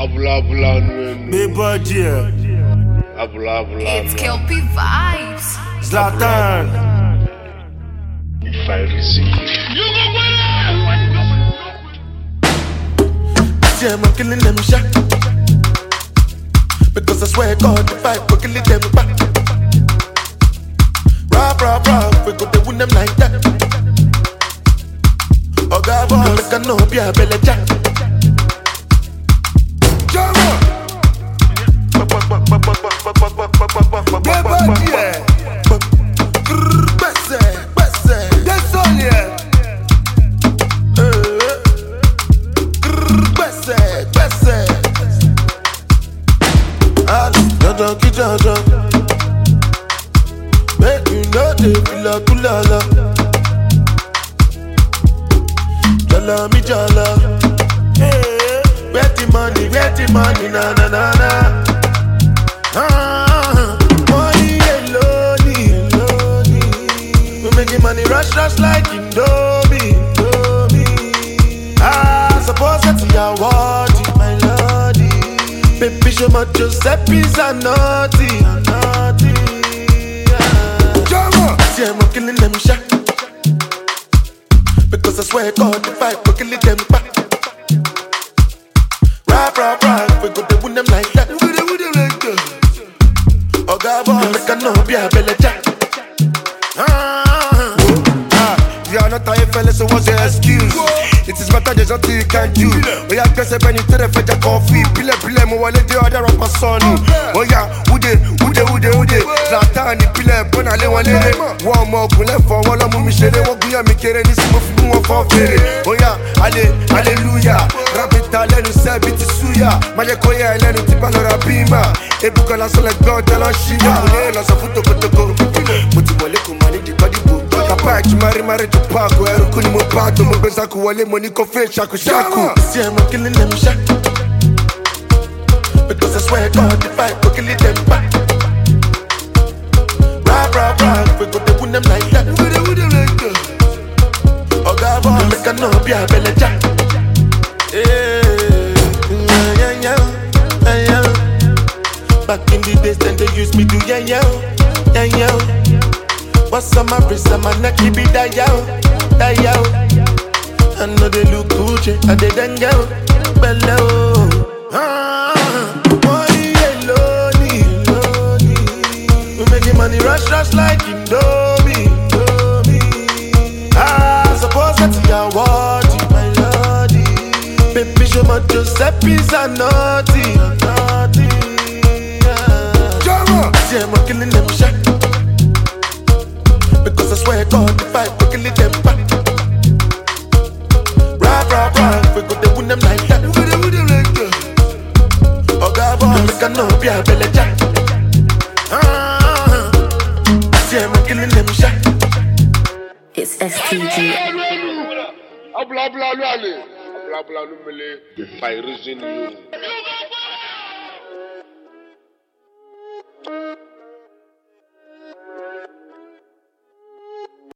Big budget. It's Kelpie Vibes. Zlatan. If I receive. See, I'm killing them shot. Because I swear God, if I go killing them back. Rah, we go to win them like that. Oh God, boy, make a no be a belly jack. Make you know they feel like kulala. Jala mi jala. Where the money, na na na na. Money alone. We making money rush like Indomie. Suppose that's your word, my lordy. Baby, show my Giuseppe's a naughty. See, I'm killing them shot. Because I swear God, if I go killing them back. Rah, we go to win them like that. Oh God, boy, make a no be a belly jack. You are not a fella, so what's your excuse? It is better there's nothing you can do. Oh yeah, guess when you tell the fed your coffee. Pile, mo wale the other rapper son. Oh yeah, ude. Zlatan ni pile, bona le wale. One more kule for wala mu mishele. Waguya mikere ni simu fimu wa fofere. Oh yeah, hallelujah. Rapita lenu se biti suya. Maje koya lenu tipa lora bima. Ebuka la sole god la shima. Ule la safuto kotoko. Muti wale kumani di body book. Kapag mari to pago. Eru kuni mo pato. Mo benza kuwale money kofe shaku. See, I'm killing them shot. Because I swear God, if I go killing them back. Rah, we go to win them like that. Oh God, boy, make a no be a belly jack. Back in the days, then they used me to yeah. What's on my wrist, on my neck, keep it that yo. I know they look Gucci, I they done yo. Below. Money alone. We making money rush like Indomie. Suppose that's your word, my lordy. Baby, show my Giuseppe's a naughty. See, I'm killing them shot. Because I swear God, if I go killing them back. Rah, we go to win them like that. Oh God, boy, make a no be a belly jack. See, I'm killing them shot. It's STG. If I reason you.